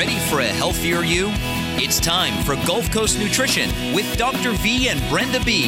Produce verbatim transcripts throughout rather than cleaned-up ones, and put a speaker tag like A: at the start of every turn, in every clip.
A: Ready for a healthier you? It's time for Gulf Coast Nutrition with Doctor V and Brenda B.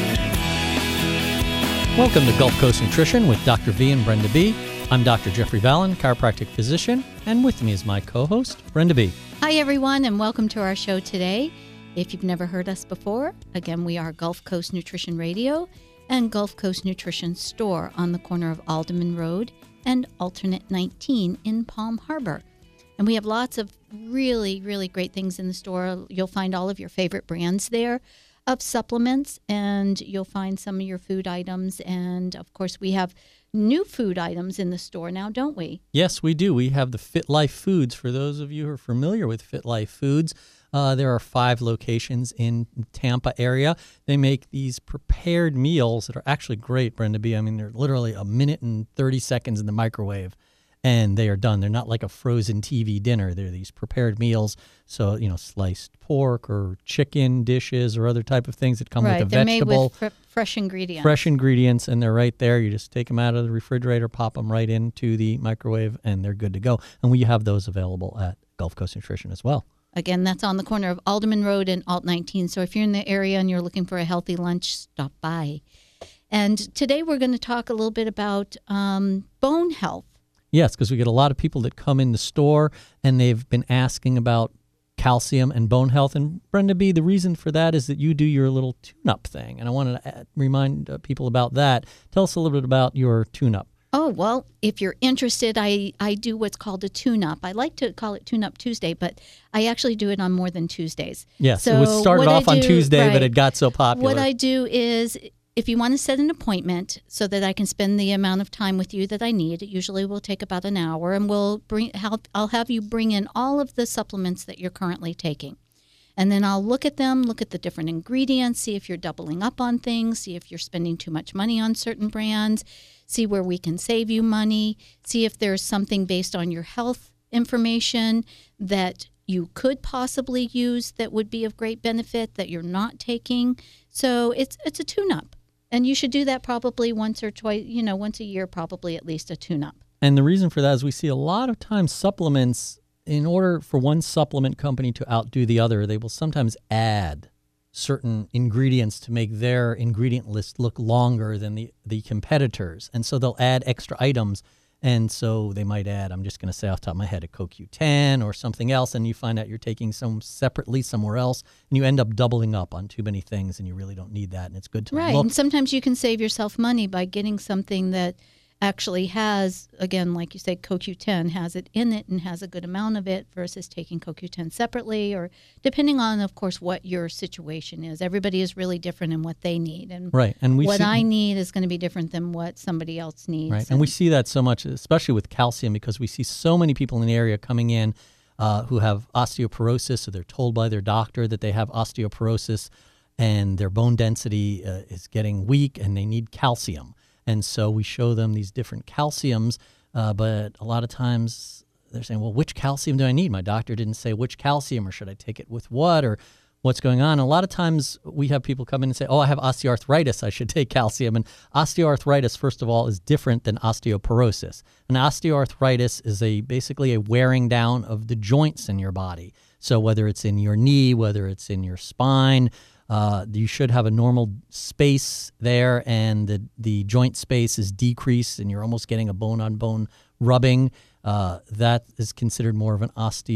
B: Welcome to Gulf Coast Nutrition with Doctor V and Brenda B. I'm Doctor Jeffrey Vallon, chiropractic physician, and with me is my co-host, Brenda B.
C: Hi, everyone, and welcome to our show today. If you've never heard us before, again, we are Gulf Coast Nutrition Radio and Gulf Coast Nutrition Store on the corner of Alderman Road and Alternate nineteen in Palm Harbor. And we have lots of really, really great things in the store. You'll find all of your favorite brands there of supplements, and you'll find some of your food items. And, of course, we have new food items in the store now, don't we?
B: Yes, we do. We have the Fit Life Foods. For those of you who are familiar with Fit Life Foods, uh, there are five locations in the Tampa area. They make these prepared meals that are actually great, Brenda B. I mean, they're literally a minute and thirty seconds in the microwave, and they are done. They're not like a frozen T V dinner. They're these prepared meals. So, you know, sliced pork or chicken dishes or other type of things that come
C: right.
B: with a
C: they're
B: vegetable.
C: Made with fr- fresh ingredients.
B: Fresh ingredients, and they're right there. You just take them out of the refrigerator, pop them right into the microwave, and they're good to go. And we have those available at Gulf Coast Nutrition as well.
C: Again, that's on the corner of Alderman Road and Alt nineteen. So if you're in the area and you're looking for a healthy lunch, stop by. And today we're going to talk a little bit about um, bone health.
B: Yes, because we get a lot of people that come in the store and they've been asking about calcium and bone health. And Brenda B., the reason for that is that you do your little tune-up thing. And I wanted to remind uh, people about that. Tell us a little bit about your tune-up.
C: Oh, well, if you're interested, I, I do what's called a tune-up. I like to call it Tune-Up Tuesday, but I actually do it on more than Tuesdays.
B: Yes,
C: so
B: it was started off
C: I
B: on
C: do,
B: Tuesday,
C: right,
B: but it got so popular.
C: What I do is, if you want to set an appointment so that I can spend the amount of time with you that I need, it usually will take about an hour, and we'll bring. I'll have you bring in all of the supplements that you're currently taking. And then I'll look at them, look at the different ingredients, see if you're doubling up on things, see if you're spending too much money on certain brands, see where we can save you money, see if there's something based on your health information that you could possibly use that would be of great benefit that you're not taking. So it's it's a tune-up. And you should do that probably once or twice, you know, once a year, probably at least a tune-up.
B: And the reason for that is we see a lot of times supplements, in order for one supplement company to outdo the other, they will sometimes add certain ingredients to make their ingredient list look longer than the, the competitors. And so they'll add extra items. And so they might add, I'm just going to say off the top of my head, a C O Q ten or something else, and you find out you're taking some separately somewhere else, and you end up doubling up on too many things, and you really don't need that, and it's good to
C: right.
B: look.
C: And sometimes you can save yourself money by getting something that actually has, again, like you say, C O Q ten has it in it and has a good amount of it versus taking C O Q ten separately, or depending on, of course, what your situation is. Everybody is really different in what they need. And
B: right. And we
C: what
B: see,
C: I need is going to be different than what somebody else needs.
B: Right. And, and we see that so much, especially with calcium, because we see so many people in the area coming in uh, who have osteoporosis, or they're told by their doctor that they have osteoporosis and their bone density uh, is getting weak and they need calcium. And so we show them these different calciums, uh, but a lot of times they're saying, well, which calcium do I need? My doctor didn't say which calcium, or should I take it with what, or what's going on? And a lot of times we have people come in and say, oh, I have osteoarthritis, I should take calcium. And osteoarthritis, first of all, is different than osteoporosis. And osteoarthritis is a basically a wearing down of the joints in your body. So whether it's in your knee, whether it's in your spine, Uh, you should have a normal space there, and the, the joint space is decreased, and you're almost getting a bone-on-bone rubbing. Uh, that is considered more of an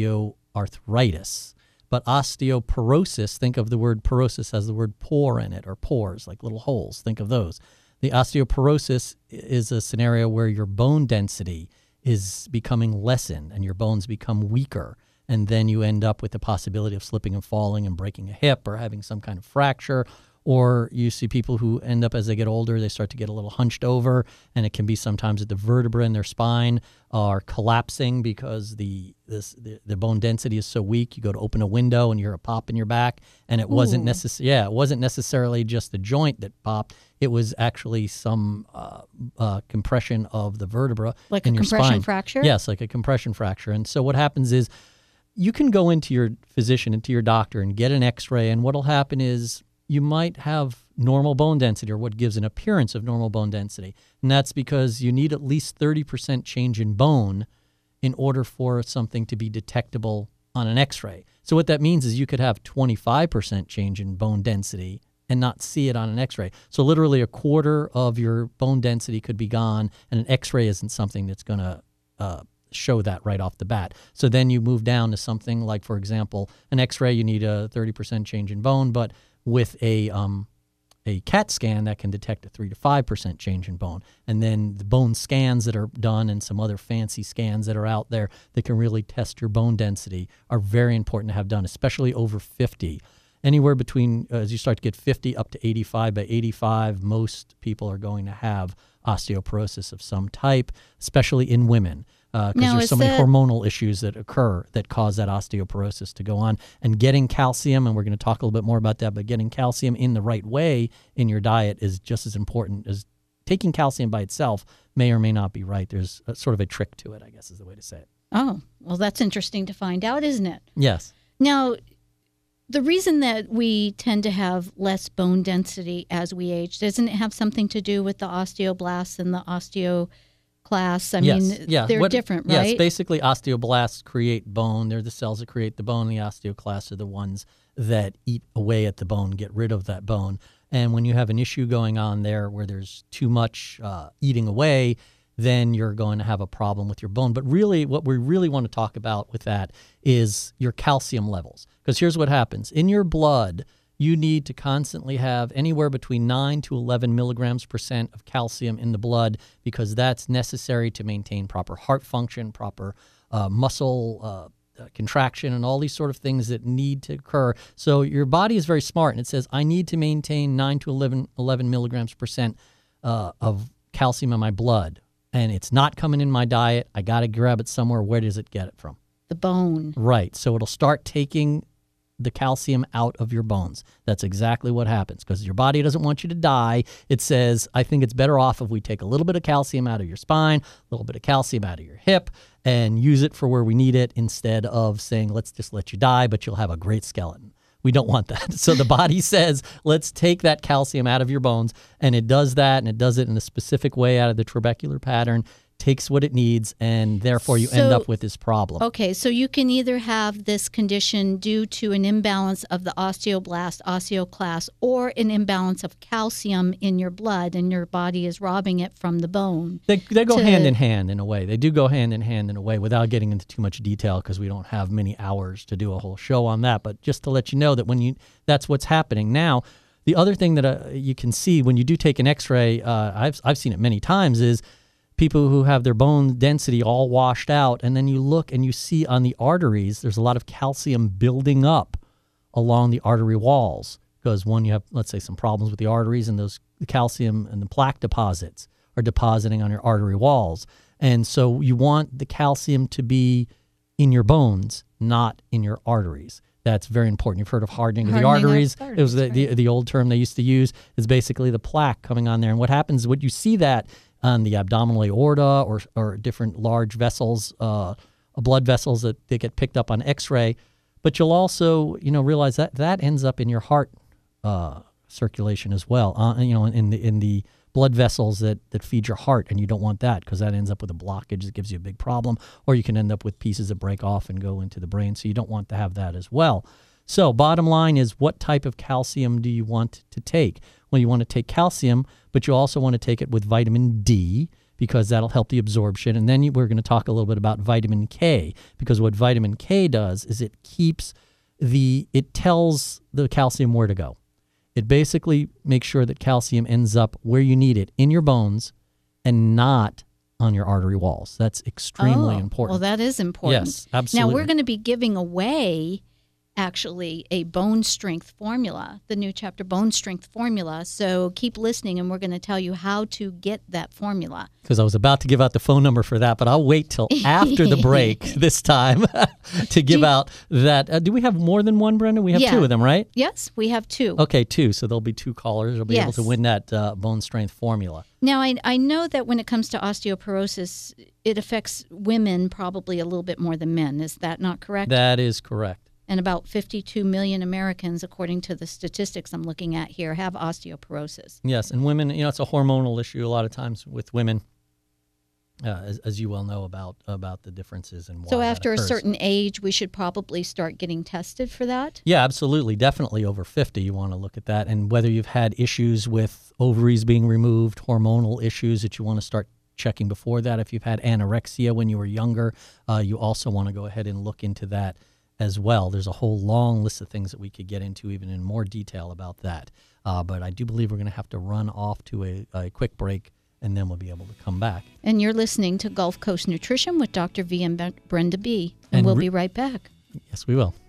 B: osteoarthritis. But osteoporosis, think of the word porosis as the word pore in it, or pores, like little holes. Think of those. The osteoporosis is a scenario where your bone density is becoming lessened, and your bones become weaker. And then you end up with the possibility of slipping and falling and breaking a hip or having some kind of fracture. Or you see people who end up, as they get older, they start to get a little hunched over, and it can be sometimes that the vertebrae in their spine are collapsing because the this the, the bone density is so weak. You go to open a window and you hear a pop in your back, and it Ooh. wasn't necessarily yeah, it wasn't necessarily just the joint that popped. It was actually some uh, uh, compression of the vertebra
C: like
B: in
C: a
B: your
C: compression
B: spine.
C: fracture.
B: Yes, like a compression fracture. And so what happens is, you can go into your physician, into your doctor, and get an x-ray, and what will happen is you might have normal bone density, or what gives an appearance of normal bone density. And that's because you need at least thirty percent change in bone in order for something to be detectable on an x-ray. So what that means is you could have twenty-five percent change in bone density and not see it on an x-ray. So literally a quarter of your bone density could be gone, and an x-ray isn't something that's going to uh, show that right off the bat. So then you move down to something like, for example, an x-ray, you need a thirty percent change in bone, but with a um, a CAT scan that can detect a three to five percent change in bone. And then the bone scans that are done and some other fancy scans that are out there that can really test your bone density are very important to have done, especially over fifty. Anywhere between, uh, as you start to get fifty up to eighty-five, by eighty-five, most people are going to have osteoporosis of some type, especially in women. Because uh, there's so many hormonal issues that occur that cause that osteoporosis to go on. And getting calcium, and we're going to talk a little bit more about that, but getting calcium in the right way in your diet is just as important as taking calcium by itself may or may not be right. There's a, sort of a trick to it, I guess is the way to say it.
C: Oh, well, that's interesting to find out, isn't it?
B: Yes.
C: Now, the reason that we tend to have less bone density as we age, doesn't it have something to do with the osteoblasts and the osteo class? I
B: yes.
C: mean,
B: yeah.
C: they're
B: what,
C: different, right?
B: Yes, basically osteoblasts create bone. They're the cells that create the bone. The osteoclasts are the ones that eat away at the bone, get rid of that bone. And when you have an issue going on there where there's too much uh, eating away, then you're going to have a problem with your bone. But really, what we really want to talk about with that is your calcium levels. Because here's what happens. In your blood, you need to constantly have anywhere between nine to eleven milligrams percent of calcium in the blood, because that's necessary to maintain proper heart function, proper uh, muscle uh, uh, contraction, and all these sort of things that need to occur. So your body is very smart, and it says, I need to maintain nine to eleven, eleven milligrams percent uh, of calcium in my blood, and it's not coming in my diet. I got to grab it somewhere. Where does it get it from?
C: The bone.
B: Right. So it'll start taking the calcium out of your bones. That's exactly what happens, because your body doesn't want you to die. It says, I think it's better off if we take a little bit of calcium out of your spine, a little bit of calcium out of your hip, and use it for where we need it, instead of saying, let's just let you die, but you'll have a great skeleton. We don't want that. So the body says, let's take that calcium out of your bones, and it does that, and it does it in a specific way out of the trabecular pattern, takes what it needs, and therefore you so, end up with this problem.
C: Okay, so you can either have this condition due to an imbalance of the osteoblast, osteoclast, or an imbalance of calcium in your blood, and your body is robbing it from the bone.
B: They, they go
C: to,
B: hand in hand in a way. They do go hand in hand in a way, without getting into too much detail, because we don't have many hours to do a whole show on that. But just to let you know that when you that's what's happening. Now, the other thing that uh, you can see when you do take an x-ray, uh, I've, I've seen it many times, is people who have their bone density all washed out, and then you look and you see on the arteries, there's a lot of calcium building up along the artery walls, because one, you have, let's say, some problems with the arteries, and those the calcium and the plaque deposits are depositing on your artery walls. And so you want the calcium to be in your bones, not in your arteries. That's very important. You've heard of hardening, hardening of the arteries. arteries. It was the, right. the, the old term they used to use, is basically the plaque coming on there. And what happens is, when you see that on the abdominal aorta, or or different large vessels, uh, blood vessels that they get picked up on x-ray. But you'll also, you know, realize that that ends up in your heart uh, circulation as well, uh, you know, in the in the blood vessels that, that feed your heart, and you don't want that, because that ends up with a blockage that gives you a big problem, or you can end up with pieces that break off and go into the brain, so you don't want to have that as well. So bottom line is, what type of calcium do you want to take? Well, you want to take calcium, but you also want to take it with vitamin D, because that'll help the absorption. And then you, we're going to talk a little bit about vitamin K, because what vitamin K does is it keeps the, it tells the calcium where to go. It basically makes sure that calcium ends up where you need it, in your bones, and not on your artery walls. That's extremely
C: oh,
B: important.
C: Well, that is important.
B: Yes, absolutely.
C: Now, we're going to be giving away, actually, a bone strength formula, the new chapter bone strength formula. So keep listening, and we're going to tell you how to get that formula.
B: Because I was about to give out the phone number for that, but I'll wait till after the break this time to give you, out that. Uh, do we have more than one, Brenda? We have
C: yeah.
B: two of them, right?
C: Yes, we have two.
B: Okay, two. So there'll be two callers who'll be
C: yes.
B: able to win that uh, bone strength formula.
C: Now, I, I know that when it comes to osteoporosis, it affects women probably a little bit more than men. Is that not correct?
B: That is correct.
C: And about fifty-two million Americans, according to the statistics I'm looking at here, have osteoporosis.
B: Yes, and women, you know, it's a hormonal issue a lot of times with women. uh, as, as you well know about about the differences and why
C: So
B: that
C: after a
B: occurs.
C: certain age, we should probably start getting tested for that?
B: Yeah, absolutely. Definitely over fifty, you want to look at that. And whether you've had issues with ovaries being removed, hormonal issues that you want to start checking before that. If you've had anorexia when you were younger, uh, you also want to go ahead and look into that as well. There's a whole long list of things that we could get into even in more detail about that. Uh, but I do believe we're going to have to run off to a, a quick break, and then we'll be able to come back.
C: And you're listening to Gulf Coast Nutrition with Doctor V and Brenda B. And,
B: And
C: we'll
B: re-
C: be right back.
B: Yes, we will.